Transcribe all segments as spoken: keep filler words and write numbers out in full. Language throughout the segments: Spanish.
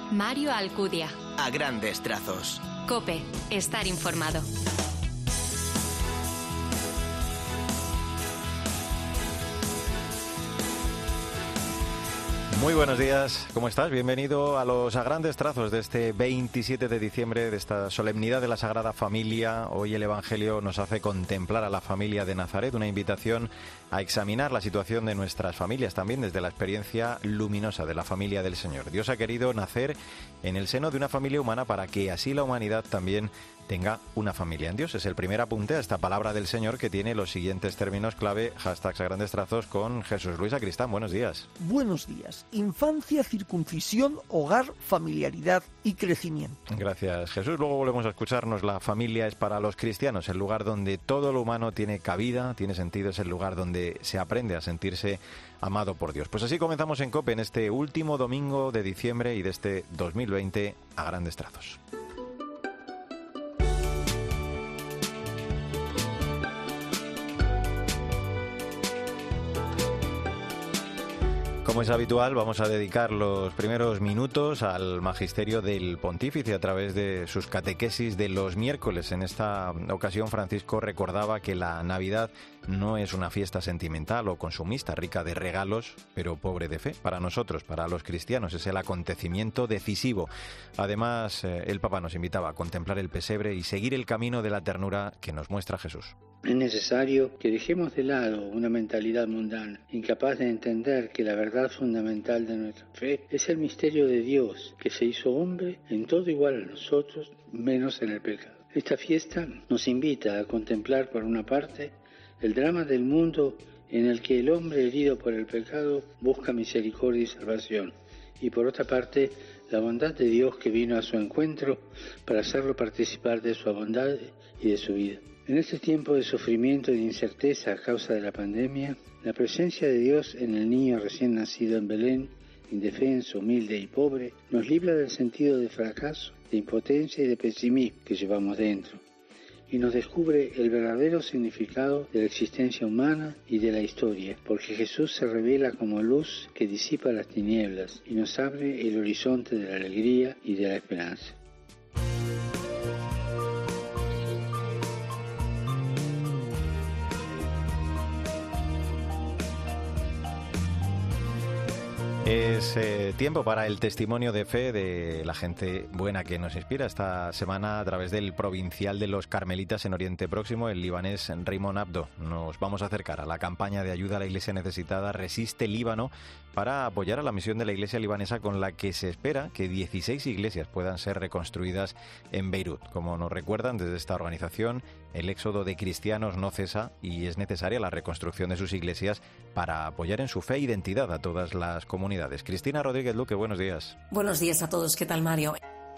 Mario Alcudia. A grandes trazos. COPE. Estar informado. Muy buenos días, ¿cómo estás? Bienvenido a los A Grandes Trazos de este veintisiete de diciembre, de esta solemnidad de la Sagrada Familia. Hoy el Evangelio nos hace contemplar a la familia de Nazaret, una invitación a examinar la situación de nuestras familias también desde la experiencia luminosa de la familia del Señor. Dios ha querido nacer en el seno de una familia humana para que así la humanidad también tenga una familia en Dios. Es el primer apunte a esta palabra del Señor que tiene los siguientes términos clave, hashtags a grandes trazos con Jesús Luis Sacristán. Buenos días. Buenos días. Infancia, circuncisión, hogar, familiaridad y crecimiento. Gracias, Jesús. Luego volvemos a escucharnos. La familia es para los cristianos el lugar donde todo lo humano tiene cabida, tiene sentido, es el lugar donde se aprende a sentirse amado por Dios. Pues así comenzamos en COPE en este último domingo de diciembre y de este dos mil veinte a grandes trazos. Como es habitual, vamos a dedicar los primeros minutos al magisterio del pontífice a través de sus catequesis de los miércoles. En esta ocasión, Francisco recordaba que la Navidad no es una fiesta sentimental o consumista, rica de regalos, pero pobre de fe. Para nosotros, para los cristianos, es el acontecimiento decisivo. Además, el Papa nos invitaba a contemplar el pesebre y seguir el camino de la ternura que nos muestra Jesús. Es necesario que dejemos de lado una mentalidad mundana, incapaz de entender que la verdad fundamental de nuestra fe es el misterio de Dios, que se hizo hombre en todo igual a nosotros, menos en el pecado. Esta fiesta nos invita a contemplar, por una parte, el drama del mundo en el que el hombre herido por el pecado busca misericordia y salvación, y por otra parte, la bondad de Dios que vino a su encuentro para hacerlo participar de su bondad y de su vida. En este tiempo de sufrimiento y de incerteza a causa de la pandemia, la presencia de Dios en el niño recién nacido en Belén, indefenso, humilde y pobre, nos libra del sentido de fracaso, de impotencia y de pesimismo que llevamos dentro, y nos descubre el verdadero significado de la existencia humana y de la historia, porque Jesús se revela como luz que disipa las tinieblas y nos abre el horizonte de la alegría y de la esperanza. Es eh, tiempo para el testimonio de fe de la gente buena que nos inspira esta semana a través del provincial de los Carmelitas en Oriente Próximo, el libanés Rimon Abdo. Nos vamos a acercar a la campaña de ayuda a la Iglesia necesitada Resiste Líbano para apoyar a la misión de la Iglesia libanesa con la que se espera que dieciséis iglesias puedan ser reconstruidas en Beirut. Como nos recuerdan desde esta organización, el éxodo de cristianos no cesa y es necesaria la reconstrucción de sus iglesias para apoyar en su fe e identidad a todas las comunidades. Cristina Rodríguez Luque, buenos días. Buenos días a todos, ¿qué tal, Mario?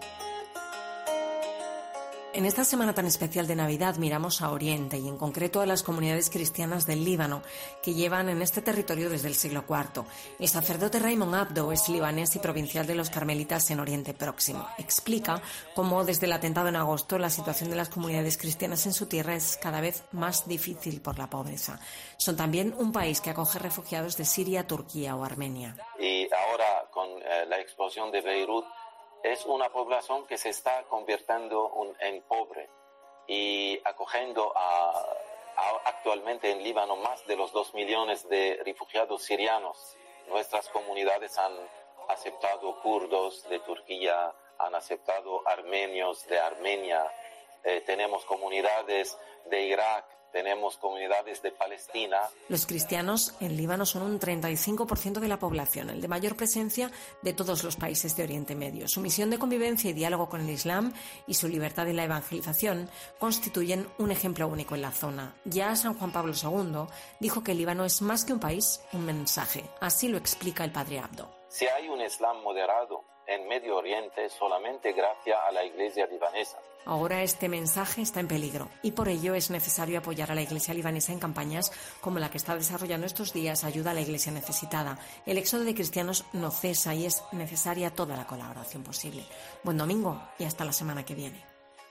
En esta semana tan especial de Navidad miramos a Oriente y en concreto a las comunidades cristianas del Líbano que llevan en este territorio desde el siglo cuarto. El sacerdote Rimon Abdo es libanés y provincial de los Carmelitas en Oriente Próximo. Explica cómo desde el atentado en agosto la situación de las comunidades cristianas en su tierra es cada vez más difícil por la pobreza. Son también un país que acoge refugiados de Siria, Turquía o Armenia. Y ahora con eh, la explosión de Beirut, es una población que se está convirtiendo en pobre y acogiendo a, a, actualmente en Líbano más de los dos millones de refugiados sirianos. Nuestras comunidades han aceptado kurdos de Turquía, han aceptado armenios de Armenia, eh, tenemos comunidades de Irak, tenemos comunidades de Palestina. Los cristianos en Líbano son un treinta y cinco por ciento de la población, el de mayor presencia de todos los países de Oriente Medio. Su misión de convivencia y diálogo con el Islam y su libertad en la evangelización constituyen un ejemplo único en la zona. Ya San Juan Pablo segundo dijo que el Líbano es más que un país, un mensaje. Así lo explica el padre Abdo. Si hay un Islam moderado en Medio Oriente solamente gracias a la Iglesia libanesa. Ahora este mensaje está en peligro y por ello es necesario apoyar a la Iglesia libanesa en campañas como la que está desarrollando estos días Ayuda a la Iglesia necesitada. El éxodo de cristianos no cesa y es necesaria toda la colaboración posible. Buen domingo y hasta la semana que viene.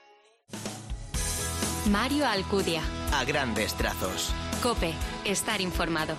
Mario Alcudia. A grandes trazos. COPE. Estar informado.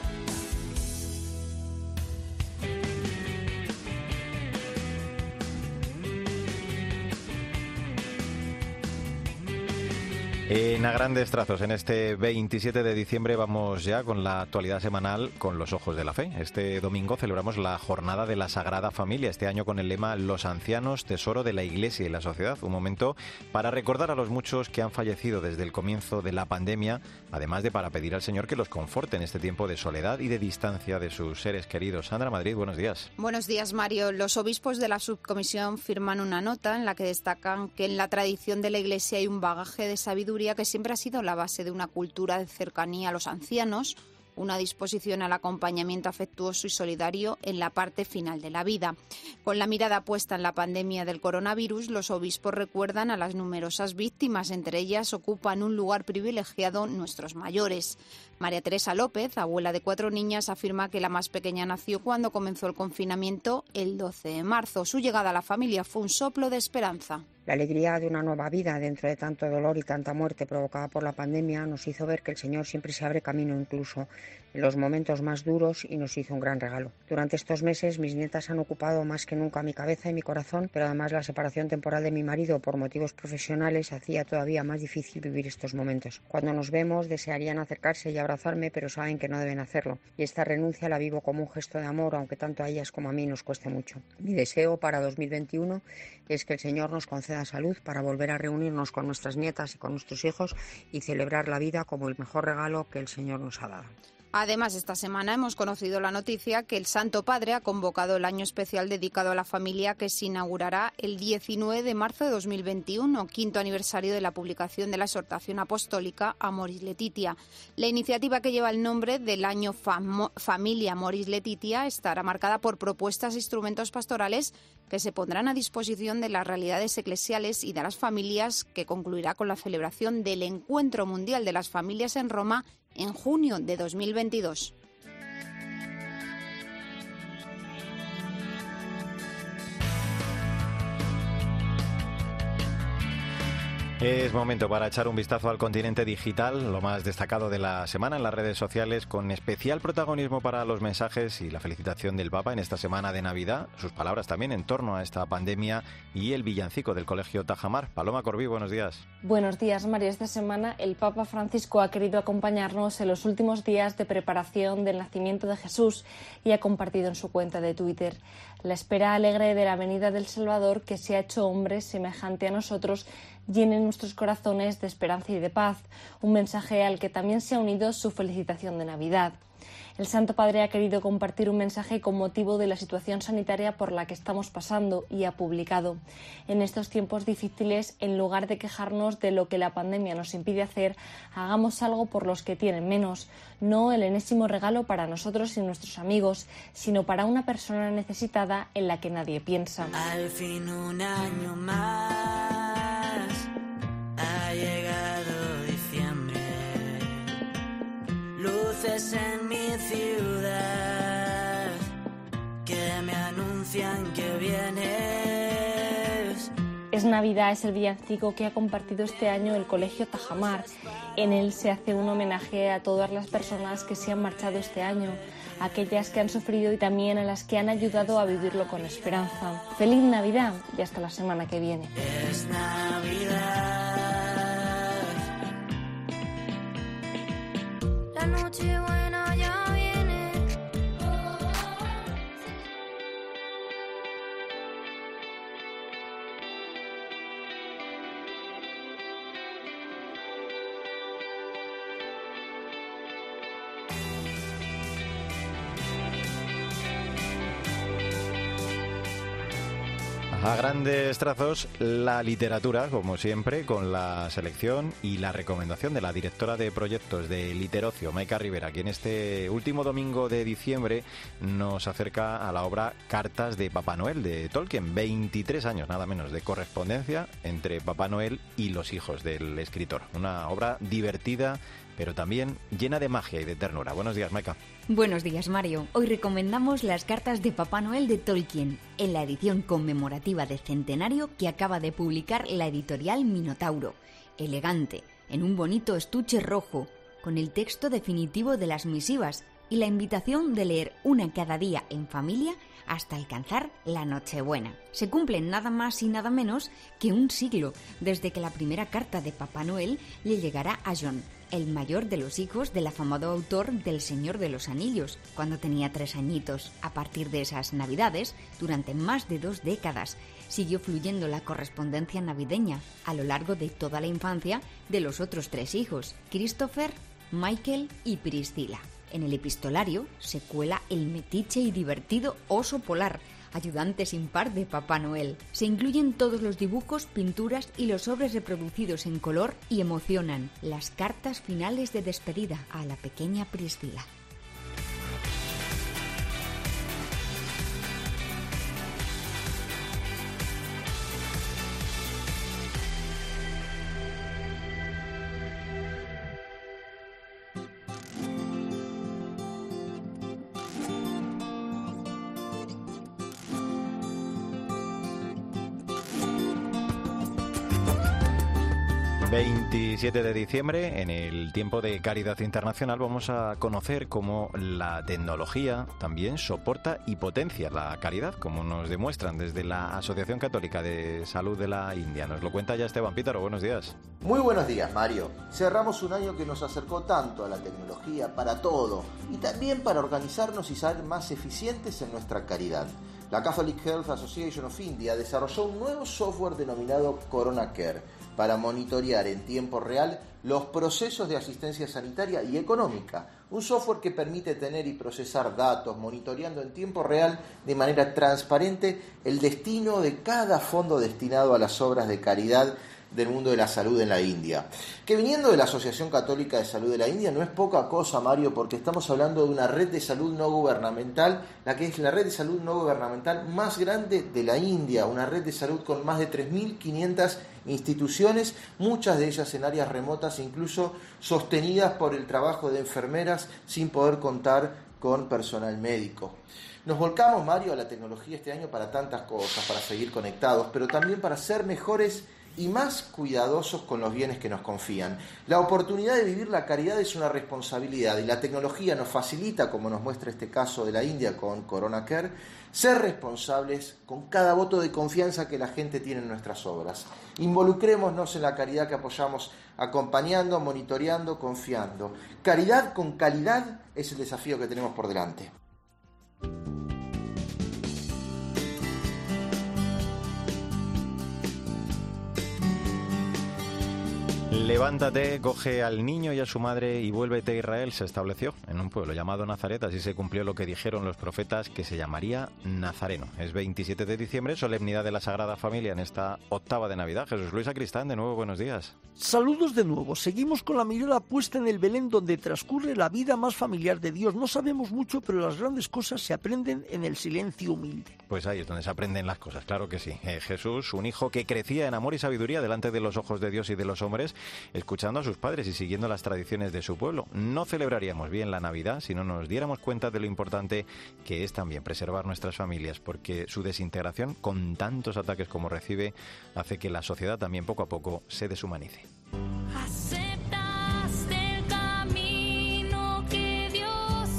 En A Grandes Trazos, en este veintisiete de diciembre, vamos ya con la actualidad semanal con los ojos de la fe. Este domingo celebramos la Jornada de la Sagrada Familia, este año con el lema Los ancianos, tesoro de la Iglesia y la sociedad. Un momento para recordar a los muchos que han fallecido desde el comienzo de la pandemia, además de para pedir al Señor que los conforte en este tiempo de soledad y de distancia de sus seres queridos. Sandra Madrid, buenos días. Buenos días, Mario. Los obispos de la subcomisión firman una nota en la que destacan que en la tradición de la Iglesia hay un bagaje de sabiduría que siempre ha sido la base de una cultura de cercanía a los ancianos, una disposición al acompañamiento afectuoso y solidario en la parte final de la vida. Con la mirada puesta en la pandemia del coronavirus, los obispos recuerdan a las numerosas víctimas. Entre ellas ocupan un lugar privilegiado nuestros mayores. María Teresa López, abuela de cuatro niñas, afirma que la más pequeña nació cuando comenzó el confinamiento el doce de marzo. Su llegada a la familia fue un soplo de esperanza. La alegría de una nueva vida dentro de tanto dolor y tanta muerte provocada por la pandemia nos hizo ver que el Señor siempre se abre camino incluso en los momentos más duros y nos hizo un gran regalo. Durante estos meses mis nietas han ocupado más que nunca mi cabeza y mi corazón, pero además la separación temporal de mi marido por motivos profesionales hacía todavía más difícil vivir estos momentos. Cuando nos vemos desearían acercarse y abrazarme, pero saben que no deben hacerlo. Y esta renuncia la vivo como un gesto de amor, aunque tanto a ellas como a mí nos cueste mucho. Mi deseo para dos mil veintiuno es que el Señor nos conceda salud para volver a reunirnos con nuestras nietas y con nuestros hijos y celebrar la vida como el mejor regalo que el Señor nos ha dado. Además, esta semana hemos conocido la noticia que el Santo Padre ha convocado el año especial dedicado a la familia que se inaugurará el diecinueve de marzo de dos mil veintiuno, quinto aniversario de la publicación de la exhortación apostólica Amoris Laetitia. La iniciativa, que lleva el nombre del año Famo- Familia Amoris Laetitia, estará marcada por propuestas e instrumentos pastorales que se pondrán a disposición de las realidades eclesiales y de las familias, que concluirá con la celebración del Encuentro Mundial de las Familias en Roma en junio de dos mil veintidós. Es momento para echar un vistazo al continente digital, lo más destacado de la semana en las redes sociales, con especial protagonismo para los mensajes y la felicitación del Papa en esta semana de Navidad, sus palabras también en torno a esta pandemia y el villancico del Colegio Tajamar. Paloma Corbí, buenos días. Buenos días, Mario. Esta semana el Papa Francisco ha querido acompañarnos en los últimos días de preparación del nacimiento de Jesús y ha compartido en su cuenta de Twitter la espera alegre de la venida del Salvador, que se ha hecho hombre semejante a nosotros, llene nuestros corazones de esperanza y de paz, un mensaje al que también se ha unido su felicitación de Navidad. El Santo Padre ha querido compartir un mensaje con motivo de la situación sanitaria por la que estamos pasando y ha publicado: en estos tiempos difíciles, en lugar de quejarnos de lo que la pandemia nos impide hacer, hagamos algo por los que tienen menos, no el enésimo regalo para nosotros y nuestros amigos, sino para una persona necesitada en la que nadie piensa. Al fin un año más ha llegado diciembre, luces en mi ciudad que me anuncian que vienes. Es Navidad es el villancico que ha compartido este año el Colegio Tajamar. En él se hace un homenaje a todas las personas que se han marchado este año, a aquellas que han sufrido y también a las que han ayudado a vivirlo con esperanza. ¡Feliz Navidad! Y hasta la semana que viene. Es Navidad. La noche buena ya viene. A grandes trazos, la literatura, como siempre, con la selección y la recomendación de la directora de proyectos de Literocio, Maika Rivera, que en este último domingo de diciembre nos acerca a la obra Cartas de Papá Noel de Tolkien. veintitrés años, nada menos, de correspondencia entre Papá Noel y los hijos del escritor. Una obra divertida, pero también llena de magia y de ternura. Buenos días, Maika. Buenos días, Mario. Hoy recomendamos las cartas de Papá Noel de Tolkien, en la edición conmemorativa de centenario que acaba de publicar la editorial Minotauro. Elegante, en un bonito estuche rojo, con el texto definitivo de las misivas y la invitación de leer una cada día en familia hasta alcanzar la Nochebuena. Se cumple nada más y nada menos que un siglo desde que la primera carta de Papá Noel le llegará a John, el mayor de los hijos del afamado autor del Señor de los Anillos, cuando tenía tres añitos. A partir de esas Navidades, durante más de dos décadas, siguió fluyendo la correspondencia navideña a lo largo de toda la infancia de los otros tres hijos, Christopher, Michael y Priscilla. En el epistolario se cuela el metiche y divertido oso polar, ayudante sin par de Papá Noel. Se incluyen todos los dibujos, pinturas y los sobres reproducidos en color y emocionan las cartas finales de despedida a la pequeña Priscilla. veintisiete de diciembre, en el tiempo de Caridad Internacional, vamos a conocer cómo la tecnología también soporta y potencia la caridad, como nos demuestran desde la Asociación Católica de Salud de la India. Nos lo cuenta ya Esteban Pítaro. Buenos días. Muy buenos días, Mario. Cerramos un año que nos acercó tanto a la tecnología para todo y también para organizarnos y ser más eficientes en nuestra caridad. La Catholic Health Association of India desarrolló un nuevo software denominado Corona Care para monitorear en tiempo real los procesos de asistencia sanitaria y económica. Un software que permite tener y procesar datos, monitoreando en tiempo real de manera transparente el destino de cada fondo destinado a las obras de caridad del mundo de la salud en la India. Que viniendo de la Asociación Católica de Salud de la India no es poca cosa, Mario, porque estamos hablando de una red de salud no gubernamental, la que es la red de salud no gubernamental más grande de la India, una red de salud con más de tres mil quinientas instituciones, muchas de ellas en áreas remotas, incluso sostenidas por el trabajo de enfermeras sin poder contar con personal médico. Nos volcamos, Mario, a la tecnología este año para tantas cosas, para seguir conectados, pero también para ser mejores y más cuidadosos con los bienes que nos confían. La oportunidad de vivir la caridad es una responsabilidad y la tecnología nos facilita, como nos muestra este caso de la India con Corona Care, ser responsables con cada voto de confianza que la gente tiene en nuestras obras. Involucrémonos en la caridad que apoyamos, acompañando, monitoreando, confiando. Caridad con calidad es el desafío que tenemos por delante. Levántate, coge al niño y a su madre y vuélvete a Israel. Se estableció en un pueblo llamado Nazaret. Así se cumplió lo que dijeron los profetas, que se llamaría Nazareno. Es veintisiete de diciembre, solemnidad de la Sagrada Familia en esta octava de Navidad. Jesús Luis Sacristán, de nuevo, buenos días. Saludos de nuevo. Seguimos con la mirada puesta en el Belén, donde transcurre la vida más familiar de Dios. No sabemos mucho, pero las grandes cosas se aprenden en el silencio humilde. Pues ahí es donde se aprenden las cosas, claro que sí. Eh, Jesús, un hijo que crecía en amor y sabiduría delante de los ojos de Dios y de los hombres, escuchando a sus padres y siguiendo las tradiciones de su pueblo. No celebraríamos bien la Navidad si no nos diéramos cuenta de lo importante que es también preservar nuestras familias, porque su desintegración, con tantos ataques como recibe, hace que la sociedad también poco a poco se deshumanice. Aceptaste el camino que Dios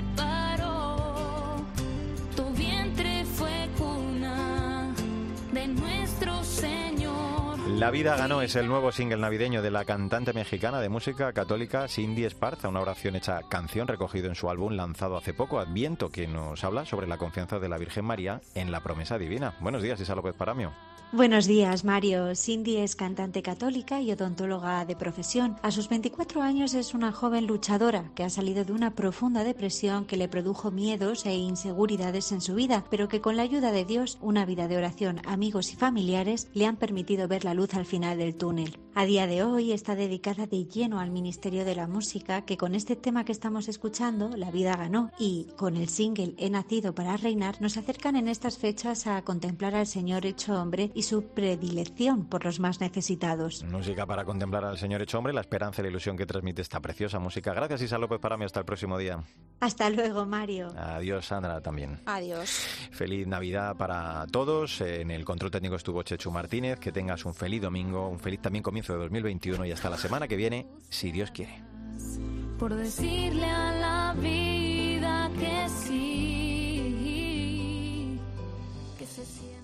preparó. Tu vientre fue cuna de nuestro Señor. La vida ganó es el nuevo single navideño de la cantante mexicana de música católica Cindy Esparza, una oración hecha canción recogido en su álbum lanzado hace poco, Adviento, que nos habla sobre la confianza de la Virgen María en la promesa divina. Buenos días, Isa López Paramio. Buenos días, Mario. Cindy es cantante católica y odontóloga de profesión. A sus veinticuatro años es una joven luchadora que ha salido de una profunda depresión que le produjo miedos e inseguridades en su vida, pero que con la ayuda de Dios, una vida de oración, amigos y familiares le han permitido ver la luz al final del túnel. A día de hoy está dedicada de lleno al ministerio de la música, que con este tema que estamos escuchando, La vida ganó, y con el single He nacido para reinar, nos acercan en estas fechas a contemplar al Señor hecho hombre y su predilección por los más necesitados. Música para contemplar al Señor hecho hombre, la esperanza y la ilusión que transmite esta preciosa música. Gracias, Isa López Paramio. Hasta el próximo día. Hasta luego, Mario. Adiós, Sandra, también. Adiós. Feliz Navidad para todos. En el control técnico estuvo Chechu Martínez. Que tengas un feliz domingo, un feliz también comienzo de dos mil veintiuno y hasta la semana que viene, si Dios quiere. Por decirle a la vida que sí. se cierra.